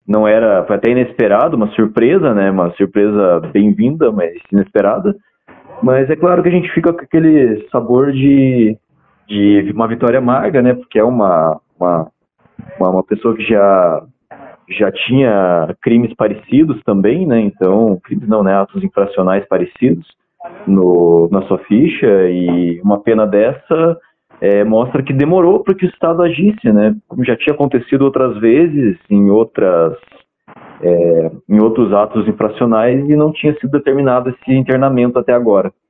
não era, foi até inesperado, uma surpresa, né? Uma surpresa bem-vinda, mas inesperada. Mas é claro que a gente fica com aquele sabor de uma vitória amarga, né? Porque é uma pessoa que já tinha crimes parecidos também, né? Então, crimes não, né? Atos infracionais parecidos na sua ficha, e uma pena dessa mostra que demorou para que o Estado agisse, né? Como já tinha acontecido outras vezes em outros atos infracionais, e não tinha sido determinado esse internamento até agora.